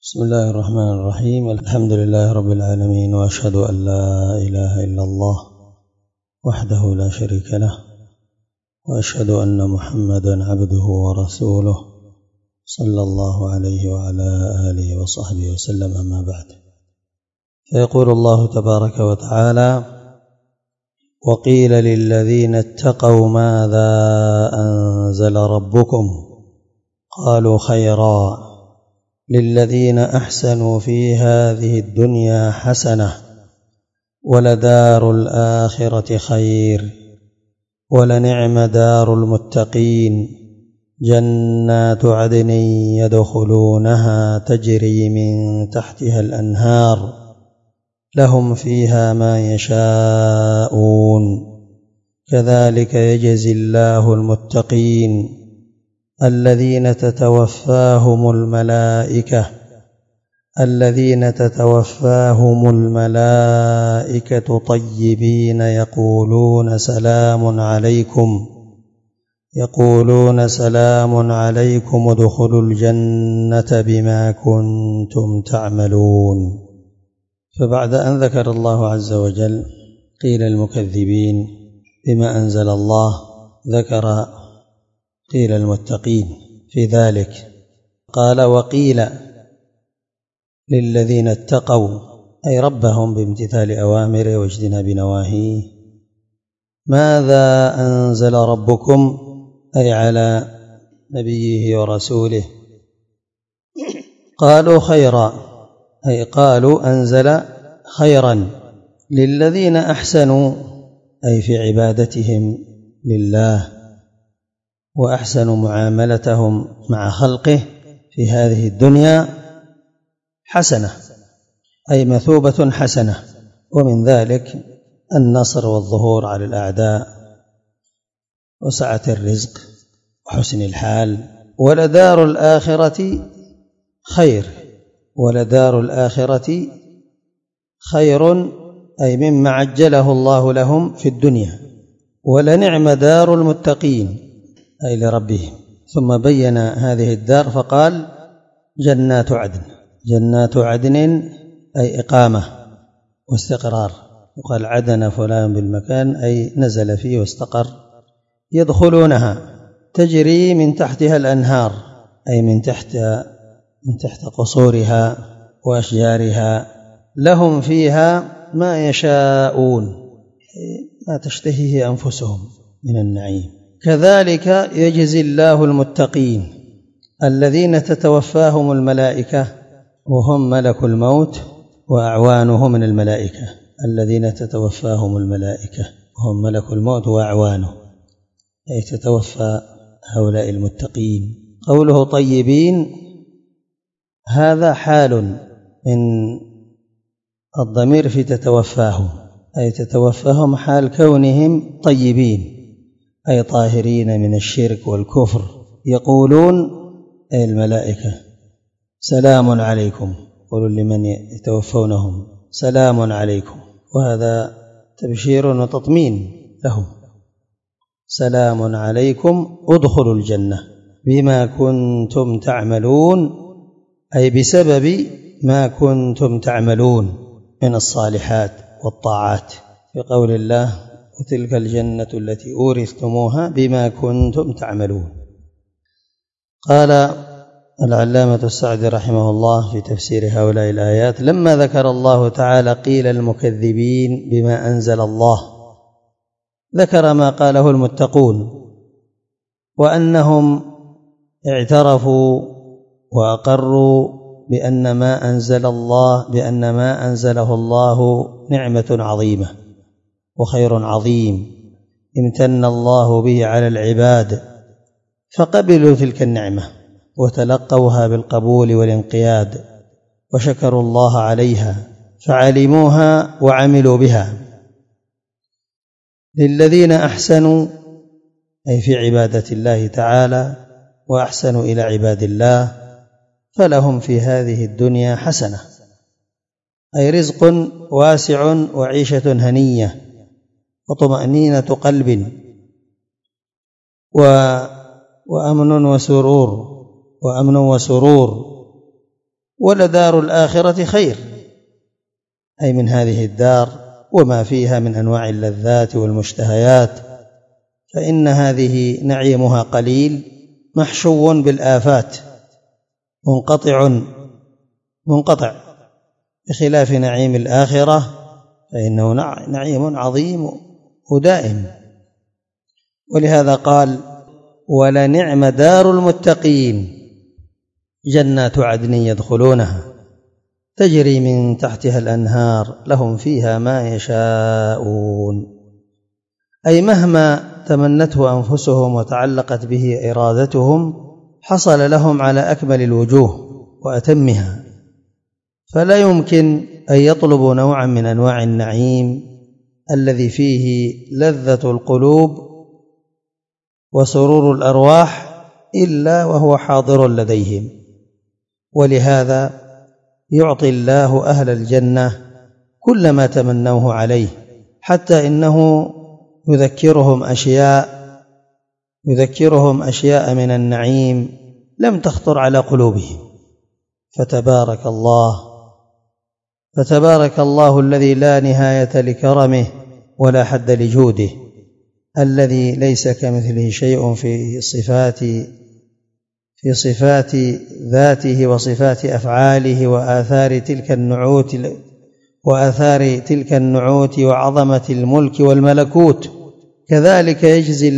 بسم الله الرحمن الرحيم. الحمد لله رب العالمين، وأشهد أن لا إله إلا الله وحده لا شريك له، وأشهد أن محمدا عبده ورسوله صلى الله عليه وعلى آله وصحبه وسلم. أما بعد، فيقول الله تبارك وتعالى: وقيل للذين اتقوا ماذا أنزل ربكم قالوا خيرا للذين أحسنوا في هذه الدنيا حسنة ولدار الآخرة خير ولنعم دار المتقين جنات عدن يدخلونها تجري من تحتها الأنهار لهم فيها ما يشاءون كذلك يجزي الله المتقين الذين تتوفاهم الملائكة طيبين يقولون سلام عليكم ادخلوا الجنة بما كنتم تعملون. فبعد أن ذكر الله عز وجل قيل المكذبين بما أنزل الله، ذكر قيل المتقين في ذلك. قال: وقيل للذين اتقوا، أي ربهم بامتثال أوامره واجتناب نواهيه، ماذا أنزل ربكم، أي على نبيه ورسوله. قالوا خيرا، أي قالوا أنزل خيرا للذين أحسنوا، أي في عبادتهم لله وأحسنوا معاملتهم مع خلقه في هذه الدنيا حسنة، أي مثوبة حسنة، ومن ذلك النصر والظهور على الأعداء وسعة الرزق وحسن الحال. ولدار الآخرة خير، ولدار الآخرة خير، أي مما عجله الله لهم في الدنيا. ولنعم دار المتقين، أي لربهم. ثم بين هذه الدار فقال: جنات عدن. جنات عدن أي إقامة واستقرار، وقال عدن فلان بالمكان، أي نزل فيه واستقر. يدخلونها تجري من تحتها الأنهار، أي من تحت قصورها وأشجارها. لهم فيها ما يشاءون، ما تشتهيه أنفسهم من النعيم. كذلك يجزي الله المتقين الذين تتوفاهم الملائكة، وهم ملك الموت وأعوانه من الملائكة. الذين تتوفاهم الملائكة وهم ملك الموت وأعوانه، أي تتوفى هؤلاء المتقين. قوله طيبين، هذا حال من الضمير في تتوفاهم، أي تتوفاهم حال كونهم طيبين، أي طاهرين من الشرك والكفر. يقولون، أي الملائكة: سلام عليكم، قولوا لمن يتوفونهم سلام عليكم، وهذا تبشير وتطمين لهم. سلام عليكم ادخلوا الجنة بما كنتم تعملون، أي بسبب ما كنتم تعملون من الصالحات والطاعات. في قول الله: وتلك الجنة التي أورثتموها بما كنتم تعملون. قال العلامة السعدي رحمه الله في تفسير هؤلاء الآيات: لما ذكر الله تعالى قيل المكذبين بما أنزل الله، ذكر ما قاله المتقون، وأنهم اعترفوا وأقروا بأن ما أنزله الله نعمة عظيمة وخير عظيم امتن الله به على العباد، فقبلوا تلك النعمة وتلقوها بالقبول والانقياد، وشكروا الله عليها فعلموها وعملوا بها. للذين أحسنوا، أي في عبادة الله تعالى وأحسنوا إلى عباد الله، فلهم في هذه الدنيا حسنة، أي رزق واسع وعيشة هنية وطمأنينة قلب وأمن وسرور ولدار الآخرة خير، أي من هذه الدار وما فيها من أنواع اللذات والمشتهيات، فإن هذه نعيمها قليل محشو بالآفات منقطع، بخلاف نعيم الآخرة فإنه نعيم عظيم ودائم. ولهذا قال: ولنعم دار المتقين جنات عدن يدخلونها تجري من تحتها الأنهار لهم فيها ما يشاءون، أي مهما تمنته أنفسهم وتعلقت به إرادتهم حصل لهم على أكمل الوجوه وأتمها، فلا يمكن أن يطلبوا نوعا من أنواع النعيم الذي فيه لذة القلوب وسرور الأرواح إلا وهو حاضر لديهم. ولهذا يعطي الله أهل الجنة كل ما تمنوه عليه، حتى إنه يذكرهم أشياء من النعيم لم تخطر على قلوبهم. فتبارك الله الذي لا نهاية لكرمه ولا حد لجوده، الذي ليس كمثله شيء في صفات ذاته وصفات أفعاله وآثار تلك النعوت وعظمة الملك والملكوت. كذلك يجزي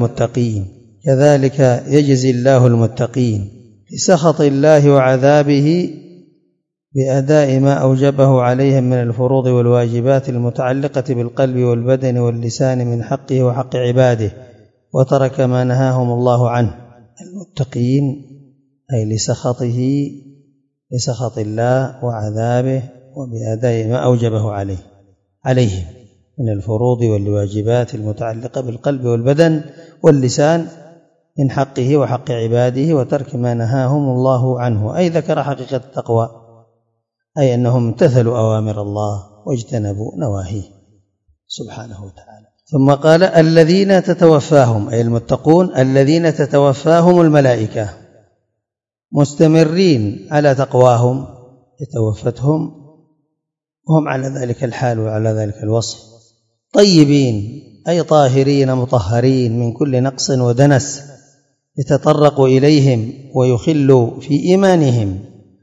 الله المتقين لسخط الله وعذابه بأداء ما أوجبه عليهم من الفروض والواجبات المتعلقة بالقلب والبدن واللسان من حقه وحق عباده، وترك ما نهاهم الله عنه. المتقين أي لسخط الله وعذابه وبأداء ما أوجبه عليهم من الفروض والواجبات المتعلقة بالقلب والبدن واللسان من حقه وحق عباده، وترك ما نهاهم الله عنه، أي ذكر حقيقة التقوى، أي أنهم امتثلوا أوامر الله واجتنبوا نواهيه سبحانه وتعالى. ثم قال: الذين تتوفاهم، أي المتقون الذين تتوفاهم الملائكة مستمرين على تقواهم، يتوفتهم وهم على ذلك الحال وعلى ذلك الوصف، طيبين أي طاهرين مطهرين من كل نقص ودنس، يتطرق إليهم ويخل في إيمانهم،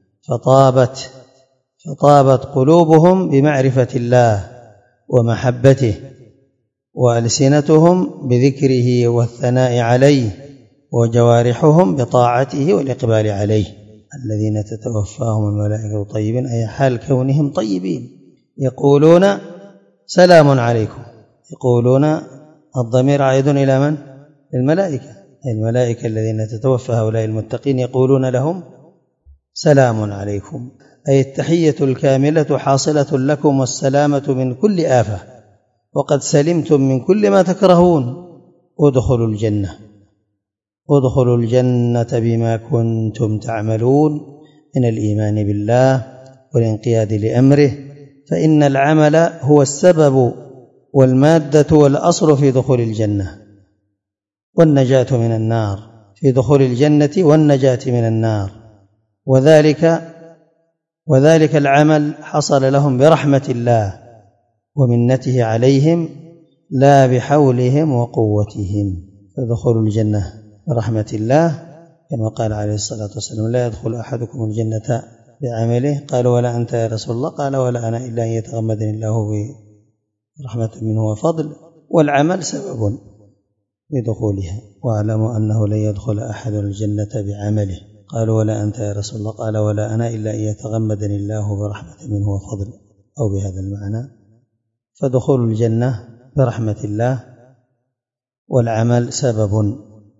فطابت قلوبهم بمعرفة الله ومحبته، وألسنتهم بذكره والثناء عليه، وجوارحهم بطاعته والإقبال عليه. الذين تتوفاهم الملائكة طيبين، أي حال كونهم طيبين، يقولون سلام عليكم. يقولون الضمير عائد إلى من؟ الملائكة، أي الملائكة الذين تتوفى هؤلاء المتقين يقولون لهم سلام عليكم، أي التحية الكاملة حاصلة لكم والسلامة من كل آفة، وقد سلمتم من كل ما تكرهون. ادخلوا الجنة بما كنتم تعملون من الإيمان بالله والانقياد لأمره، فإن العمل هو السبب والمادة والأصل في دخول الجنة والنجاة من النار، في دخول الجنة والنجاة من النار. وذلك العمل حصل لهم برحمة الله ومنته عليهم لا بحولهم وقوتهم، فدخلوا الجنة برحمة الله، كما قال عليه الصلاة والسلام: لا يدخل أحدكم الجنة بعمله. قالوا: ولا أنت يا رسول الله؟ قال: ولا أنا إلا أن يتغمدني الله برحمة منه وفضل، والعمل سبب لدخولها. واعلموا أنه لن يدخل أحد الجنة بعمله. قالوا: ولا أنت يا رسول الله؟ قال: ولا أنا إلا أن يتغمدني الله برحمة منه وفضل، أو بهذا المعنى. فدخول الجنة برحمة الله، والعمل سبب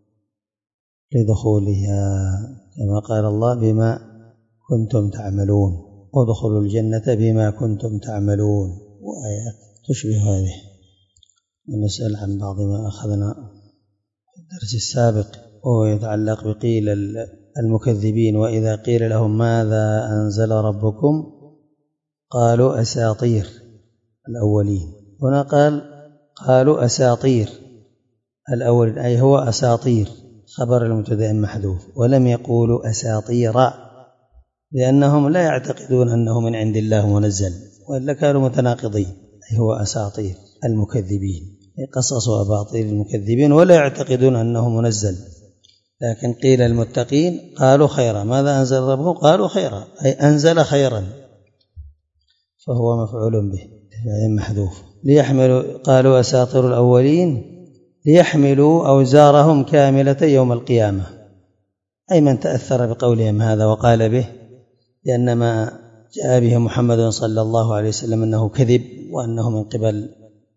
لدخولها، كما قال الله: بما كنتم تعملون، ودخلوا الجنة بما كنتم تعملون، وآيات تشبه هذه. ونسأل عن بعض ما أخذنا في الدرس السابق، وهو يتعلق بقيل المكذبين: وإذا قيل لهم ماذا أنزل ربكم قالوا أساطير الأولين. هنا قالوا أساطير الأولين، أي هو أساطير خبر المبتدأ محذوف، ولم يقولوا أساطير لأنهم لا يعتقدون أنه من عند الله منزل، وإلا كانوا متناقضين. هو أساطير المكذبين، قصص وأباطيل المكذبين، ولا يعتقدون أنه منزل. لكن قيل المتقين قالوا خيرا، ماذا أنزل ربه؟ قالوا خيرا، أي أنزل خيرا، فهو مفعول به محذوف. ليحملوا، قالوا أساطير الأولين، ليحملوا أوزارهم كاملة يوم القيامة، أي من تأثر بقولهم هذا وقال به، لأن ما جاء به محمد صلى الله عليه وسلم أنه كذب، وأنه من قبل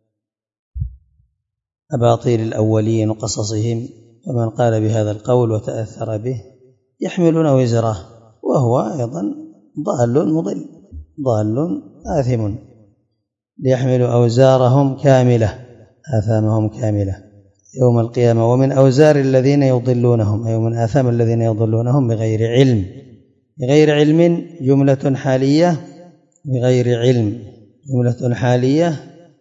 أباطيل الأولين وقصصهم، فمن قال بهذا القول وتأثر به يحملون وزره، وهو أيضا ضال مضل، ضال آثم. ليحملوا أوزارهم كاملة، آثامهم كاملة يوم القيامة، ومن أوزار الذين يضلونهم، أي من آثام الذين يضلونهم بغير علم. بغير علم جملة حالية، بغير علم جملة حالية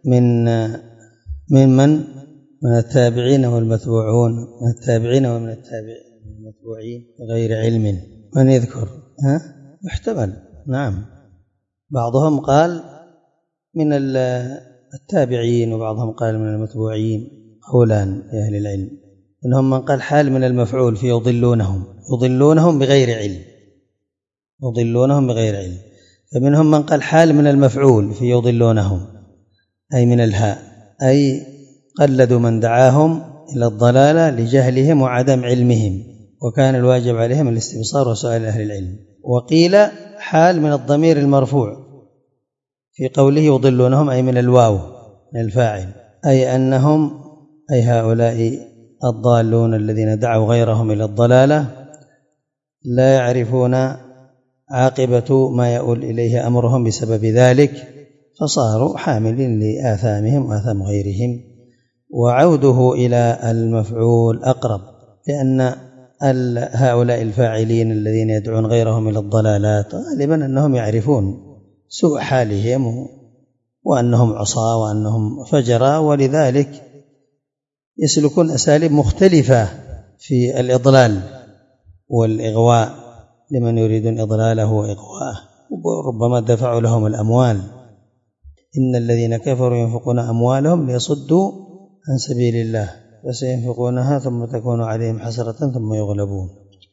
من التابعين والمتبوعون، من التابعين ومن المتبوعين بغير علم. من يذكر؟ محتمل، نعم. بعضهم قال من التابعين، وبعضهم قال من المتبوعين، قولان لأهل العلم. إنهم من قال حال من المفعول في يضلونهم بغير علم، يضلونهم بغير علم. فمنهم من قال حال من المفعول في يضلونهم، أي من الهاء، أي قلدوا من دعاهم إلى الضلالة لجهلهم وعدم علمهم، وكان الواجب عليهم الاستبصار وسؤال أهل العلم. وقيل حال من الضمير المرفوع في قوله يضلونهم، أي من الواو، من الفاعل، أي أنهم، أي هؤلاء الضالون الذين دعوا غيرهم إلى الضلالة لا يعرفون عاقبة ما يؤول إليه أمرهم بسبب ذلك، فصاروا حاملين لآثامهم وآثام غيرهم. وعوده إلى المفعول أقرب، لأن هؤلاء الفاعلين الذين يدعون غيرهم إلى الضلالات غالبا أنهم يعرفون سوء حالهم وأنهم عصاة وأنهم فجرة، ولذلك يسلكون أساليب مختلفة في الإضلال والإغواء لمن يريدون إضلاله وإغواءه، وربما دفعوا لهم الأموال. إن الذين كفروا ينفقون أموالهم ليصدوا عن سبيل الله فسينفقونها ثم تكون عليهم حسرة ثم يغلبون.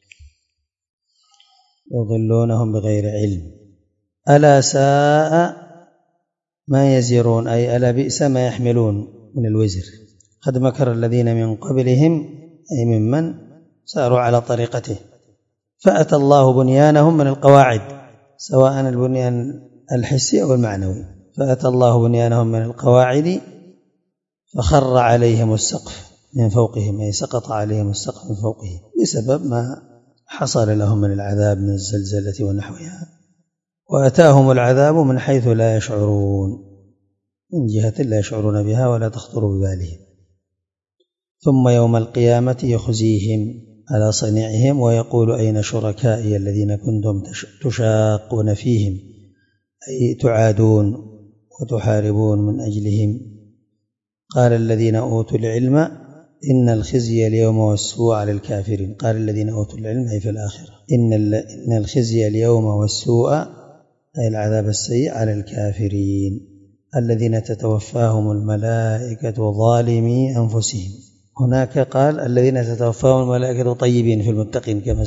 يضلونهم بغير علم. ألا ساء ما يزرون، أي ألا بئس ما يحملون من الوزر. قد مكر الذين من قبلهم، أي ممن ساروا على طريقته، فأتى الله بنيانهم من القواعد، سواء البنيان الحسي أو المعنوي. فأتى الله بنيانهم من القواعد فخر عليهم السقف من فوقهم، أي سقط عليهم السقف من فوقهم بسبب ما حصل لهم من العذاب من الزلزلة ونحوها. وأتاهم العذاب من حيث لا يشعرون، من جهة لا يشعرون بها ولا تخطر ببالهم. ثم يوم القيامة يخزيهم على صنيعهم ويقول أين شركائي الذين كنتم تشاقون فيهم، أي تعادون وتحاربون من أجلهم. قال الذين أوتوا العلم إن الخزي اليوم والسوء على الكافرين. قال الذين أوتوا العلم، أي في الآخرة، إن الخزي اليوم والسوء، أي العذاب السيء، على الكافرين الذين تتوفاهم الملائكة ظالمي أنفسهم. هناك قال الذين تتوفاهم الملائكة طيبين في المتقين كما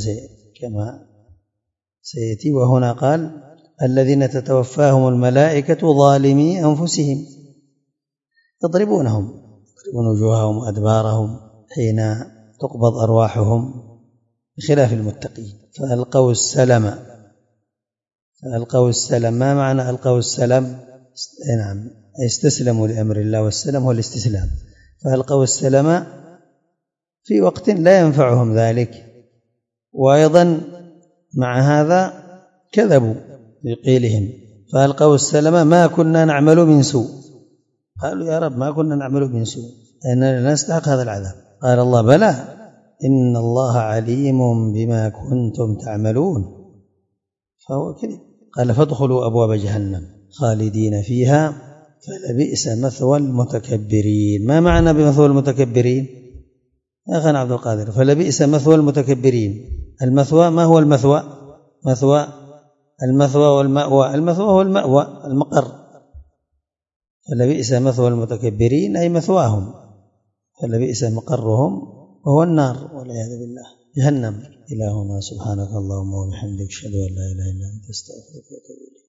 سيأتي، وهنا قال الذين تتوفاهم الملائكة ظالمي أنفسهم، يضربون وجوههم وأدبارهم حين تقبض أرواحهم، بخلاف المتقين. فألقوا السلم. ما معنى ألقوا السلم؟ نعم، استسلموا لأمر الله، والسلم هو الاستسلام. فألقوا السلم في وقت لا ينفعهم ذلك، وأيضا مع هذا كذبوا بقيلهم. فألقوا السلم ما كنا نعمل من سوء، قالوا يا رب ما كنا نعمل من سوء، أننا نستحق هذا العذاب. قال الله بلى إن الله عليم بما كنتم تعملون، فهو كذب. قال فادخلوا أبواب جهنم خالدين فيها فلبئس مثوى المتكبرين. ما معنى بمثوى المتكبرين يا أخي عبد القادر؟ فلبئس مثوى المتكبرين. المثوى، ما هو المثوى؟ مثوى المثوى والمأوى. المثوى هو المأوى، المقر. فلبئس مثوى المتكبرين أي مثواهم، فلبئس مقرهم وهو النار والعياذ بالله، جهنم. إلهنا سبحانك اللهم وبحمدك أشهد أن لا إله إلا أنت أستغفرك وأتوب إليك.